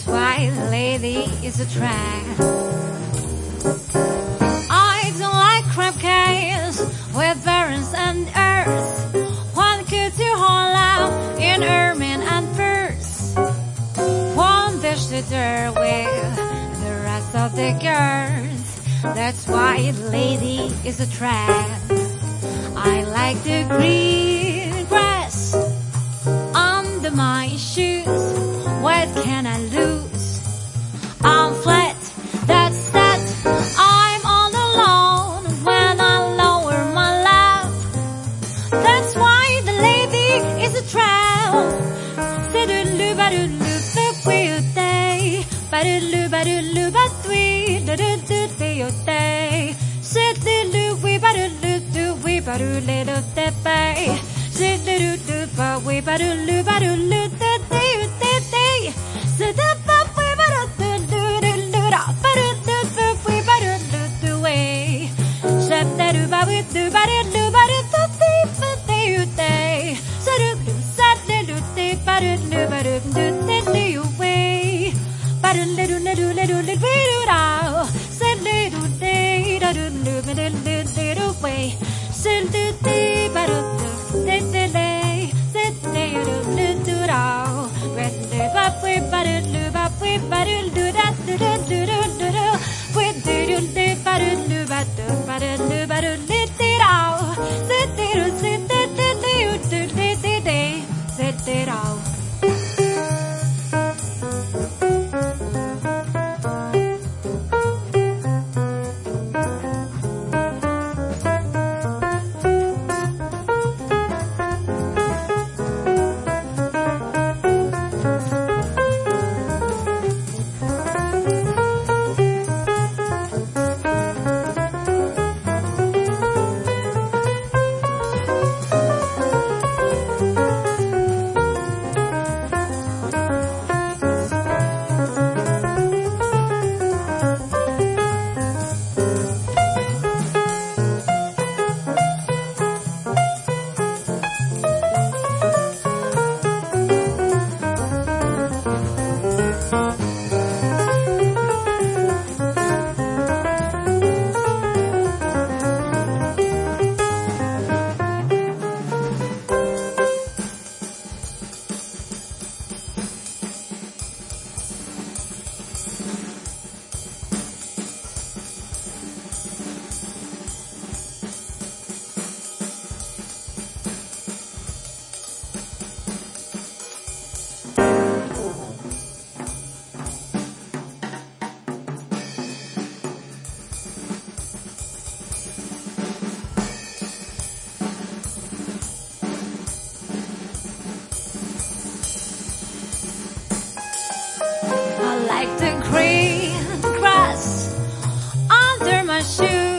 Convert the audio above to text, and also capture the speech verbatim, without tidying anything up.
why the lady is a trap. I don't like crab cakes with berries and earth. One could you haul out in ermine and furs. One dish to do with the rest of the girls. That's why the lady is a trap. I like the green grass under my shoes. What can I lose? I'm flat, that's that. I'm all alone when I lower my lap. That's why the lady is a trap. Ba-do-loo, ba-do-loo, ba-do-loo, ba-do-loo, ba-do-loo, ba-do-loo, ba-do-loo, ba-do-loo, Sit-do-loo, we-ba-do-loo, we-ba-do-loo, ba-do-loo, Sit-do-loo, ba-we-ba-do-loo, ba-do-loo, ba-do-loo, Sit-do-loo, we-ba-do-loo, ba-do-loo, we-ba-do-loo, way. Sit-do-loo, ba-we-do, ba-do-loo, ba-do-loo, ba-do-loo, Sit-do-loo, sit-do-loo, ba-do-loo, ba-do-loo, way. Ba-do-loo-loo-loo-loo-loo, we-do-da, Sit-do-loo, da-do-loo, ba-do-loo, way. Sit-do-loo, ba-do-loo, sit-do-loo, sit-do-loo-loo-do-da, we-do-ba-we, ba-do-loo, ba-we, ba-do-loo-da-do-do-do-do-do, we-do-do-loo, ba-do-loo, ba-do, ba-do-loo, ba-do-loo-dee-da, sit-do-loo, sit-do-loo-do-do-do-do, sit-do-da. I like the green grass under my shoes.